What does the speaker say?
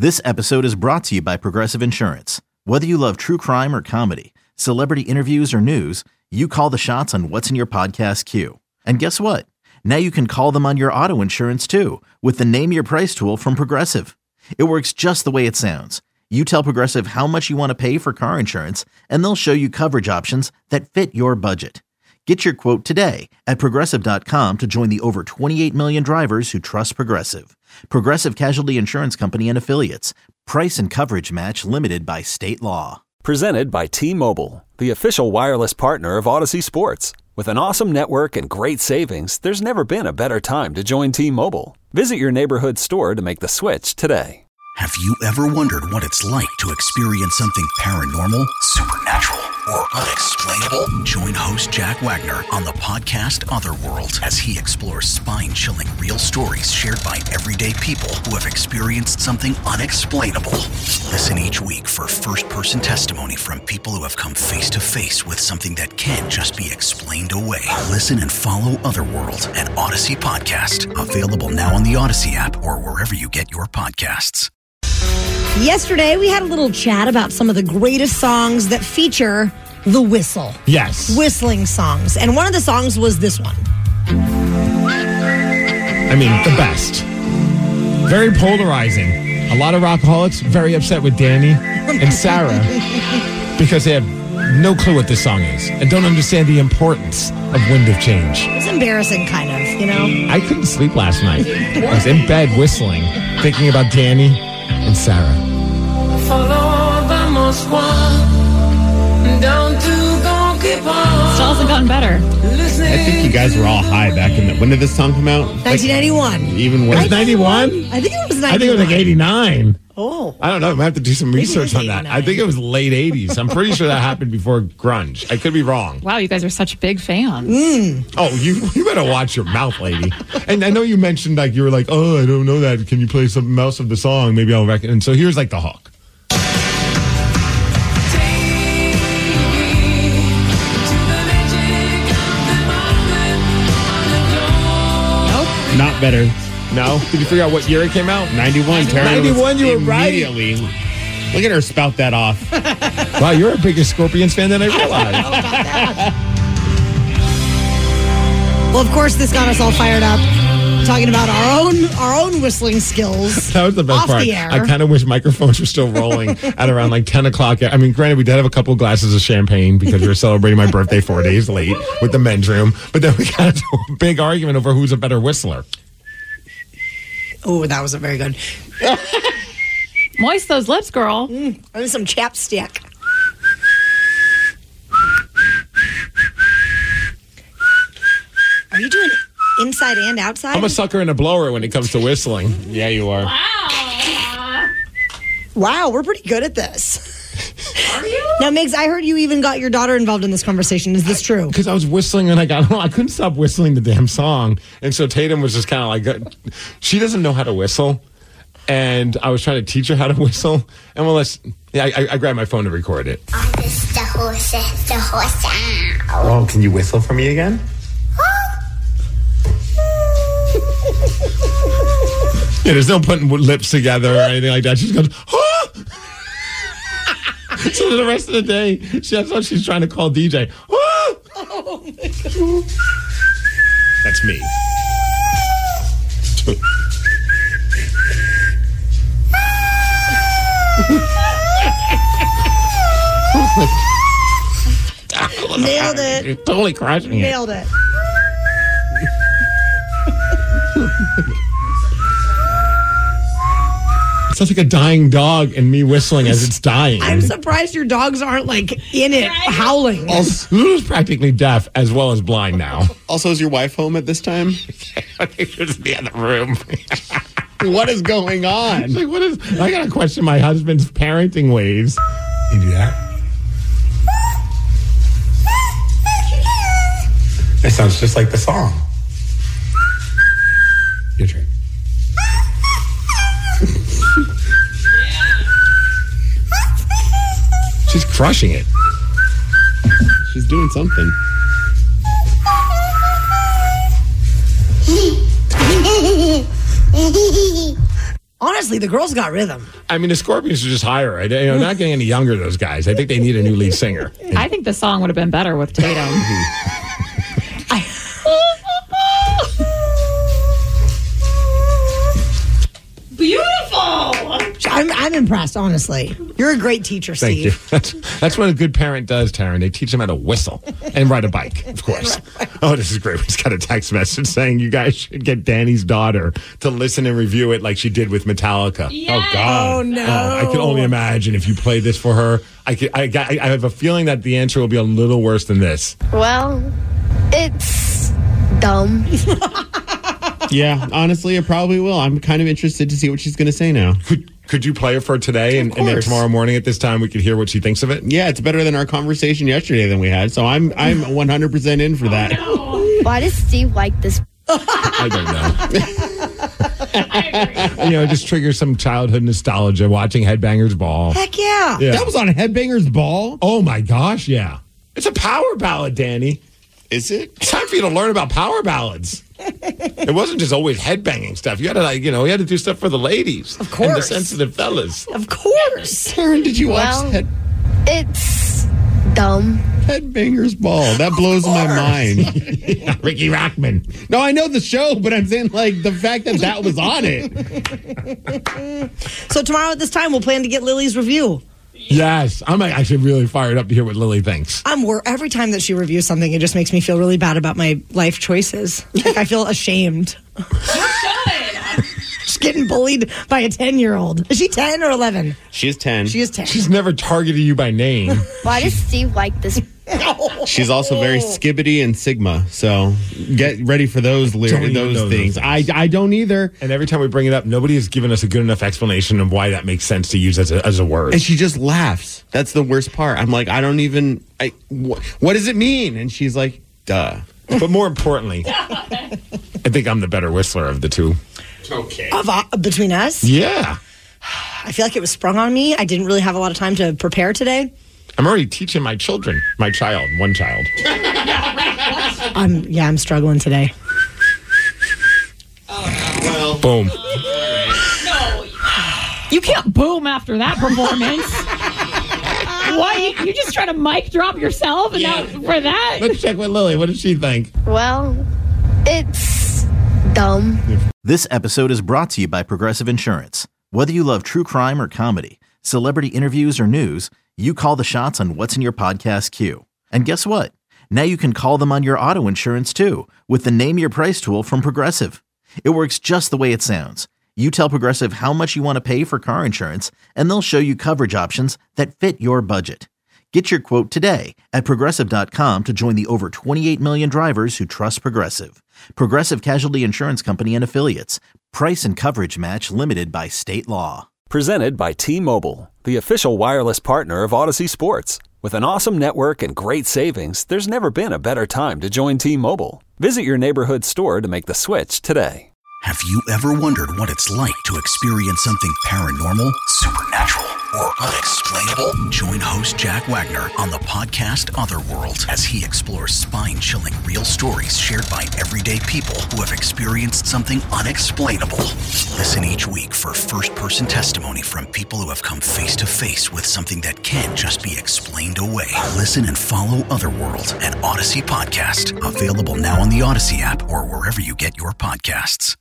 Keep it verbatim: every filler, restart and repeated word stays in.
This episode is brought to you by Progressive Insurance. Whether you love true crime or comedy, celebrity interviews or news, you call the shots on what's in your podcast queue. And guess what? Now you can call them on your auto insurance too with the Name Your Price tool from Progressive. It works just the way it sounds. You tell Progressive how much you want to pay for car insurance, and they'll show you coverage options that fit your budget. Get your quote today at Progressive dot com to join the over twenty-eight million drivers who trust Progressive. Progressive Casualty Insurance Company and Affiliates. Price and coverage match limited by state law. Presented by T-Mobile, the official wireless partner of Odyssey Sports. With an awesome network and great savings, there's never been a better time to join T-Mobile. Visit your neighborhood store to make the switch today. Have you ever wondered what it's like to experience something paranormal, supernatural, or unexplainable? Join host Jack Wagner on the podcast Otherworld as he explores spine-chilling real stories shared by everyday people who have experienced something unexplainable. Listen each week for first-person testimony from people who have come face-to-face with something that can't just be explained away. Listen and follow Otherworld, an Odyssey podcast. Available now on the Odyssey app or wherever you get your podcasts. Yesterday, we had a little chat about some of the greatest songs that feature the whistle. Yes. Whistling songs. And one of the songs was this one. I mean, the best. Very polarizing. A lot of rockaholics very upset with Danny and Sarah because they have no clue what this song is and don't understand the importance of Wind of Change. It's embarrassing, kind of, you know? I couldn't sleep last night. I was in bed whistling, thinking about Danny and Sarah. Follow the most one down to Donkey Park. Still hasn't gotten better. I think you guys were all high back in the... When did this song come out? nineteen ninety-one. Like, even worse. It was ninety-one? I think it was ninety-one. I think it was like eighty-nine. Oh. I don't know. I might have to do some research on that. I think it was late eighties. I'm pretty sure that happened before grunge. I could be wrong. Wow, you guys are such big fans. Mm. Oh, you you better watch your mouth, lady. And I know you mentioned, like, you were like, oh, I don't know that. Can you play something else of the song? Maybe I'll reckon. And so here's, like, the hook. Nope. Not better. No? Did you figure out what year it came out? ninety-one. ninety-one, you were right. Immediately. Look at her spout that off. Wow, you're a bigger Scorpions fan than I realized. Well, of course, this got us all fired up, talking about our own our own whistling skills. That was the best off part. The air. I kind of wish microphones were still rolling at around like ten o'clock. I mean, granted, we did have a couple of glasses of champagne because we were celebrating my birthday four days late with the men's room. But then we got into a big argument over who's a better whistler. Oh, that wasn't very good. Moist those lips, girl. Mm, and some chapstick. Are you doing inside and outside? I'm a sucker and a blower when it comes to whistling. Yeah, you are. Wow. Wow, we're pretty good at this. Are you? Now, Migs, I heard you even got your daughter involved in this conversation. Is this true? Because I was whistling and I got home. I couldn't stop whistling the damn song. And so Tatum was just kind of like, she doesn't know how to whistle. And I was trying to teach her how to whistle. And well, let's, yeah, I, I grabbed my phone to record it. Oh, this the horse, the horse. Oh, can you whistle for me again? Yeah, there's no putting lips together or anything like that. She just goes, huh? So the rest of the day, she, that's what she's trying to call D J. Huh? Oh, my God. That's me. Nailed it. You're totally crushing it. Nailed it. It sounds like a dying dog and me whistling as it's dying. I'm surprised your dogs aren't, like, in it, howling. Also, Lulu's practically deaf as well as blind now. Also, is your wife home at this time? I think she's in the other room. What is going on? Like, what is? I gotta question my husband's parenting ways. You do that? It sounds just like the song. Your turn. She's crushing it. She's doing something. Honestly, the girls got rhythm. I mean, the Scorpions should just hire her. You know, not getting any younger, those guys. I think they need a new lead singer. I think the song would have been better with Tatum. I, Beautiful. I'm, I'm impressed, honestly. You're a great teacher, Thank Steve. you. That's, that's what a good parent does, Taryn. They teach them how to whistle and ride a bike, of course. Oh, this is great. We just got a text message saying you guys should get Danny's daughter to listen and review it like she did with Metallica. Yes. Oh, God. Oh, no. Oh, I can only imagine if you play this for her. I, could, I, got, I have a feeling that the answer will be a little worse than this. Well, it's dumb. Yeah, honestly, it probably will. I'm kind of interested to see what she's going to say now. Could could you play it for today, and, and then course. tomorrow morning at this time we could hear what she thinks of it? Yeah, it's better than our conversation yesterday than we had, so I'm I'm one hundred percent in for that. Why does Steve like this? I don't know. You know, just trigger some childhood nostalgia watching Headbangers Ball. Heck yeah. Yeah. That was on Headbangers Ball? Oh my gosh, yeah. It's a power ballad, Danny. Is it? It's time for you to learn about power ballads. It wasn't just always headbanging stuff. You had to, like, you know, you had to do stuff for the ladies. Of course. And the sensitive fellas. Of course. Taryn, did you watch Well- Head, It's dumb. Headbangers Ball? That blows my mind. Yeah, Ricky Rackman. No, I know the show, but I'm saying, like, the fact that that was on it. So tomorrow at this time, we'll plan to get Lily's review. Yes. I'm actually really fired up to hear what Lily thinks. I'm wor- every time that she reviews something, it just makes me feel really bad about my life choices. Like I feel ashamed. You should. Just getting bullied by a ten-year-old. Is she ten or eleven? She is ten. She is ten. She's never targeted you by name. Why does Steve like this? She's also very skibbity and Sigma, so get ready for those Don't lyrics, even know those those things. I, I don't either. And every time we bring it up, nobody has given us a good enough explanation of why that makes sense to use as a, as a word. And she just laughs. That's the worst part. I'm like, I don't even. I. Wh- what does it mean? And she's like, duh. But more importantly, I think I'm the better whistler of the two. Okay. Of, uh, between us, Yeah. I feel like it was sprung on me. I didn't really have a lot of time to prepare today. I'm already teaching my children, my child, one child. I'm yeah, I'm struggling today. Well, Boom. No. You can't boom after that performance. Why? You, you just try to mic drop yourself and now for that? Let's check with Lily. What does she think? Well, it's dumb. This episode is brought to you by Progressive Insurance. Whether you love true crime or comedy, celebrity interviews or news, you call the shots on what's in your podcast queue. And guess what? Now you can call them on your auto insurance too with the Name Your Price tool from Progressive. It works just the way it sounds. You tell Progressive how much you want to pay for car insurance, and they'll show you coverage options that fit your budget. Get your quote today at Progressive dot com to join the over twenty-eight million drivers who trust Progressive. Progressive Casualty Insurance Company and Affiliates. Price and coverage match limited by state law. Presented by T-Mobile, the official wireless partner of Odyssey Sports. With an awesome network and great savings, there's never been a better time to join T-Mobile. Visit your neighborhood store to make the switch today. Have you ever wondered what it's like to experience something paranormal, supernatural, or unexplainable? Join host Jack Wagner on the podcast Otherworld as he explores spine-chilling real stories shared by everyday people who have experienced something unexplainable. Listen each week for first-person testimony from people who have come face-to-face with something that can't just be explained away. Listen and follow Otherworld, an Odyssey podcast. Available now on the Odyssey app or wherever you get your podcasts.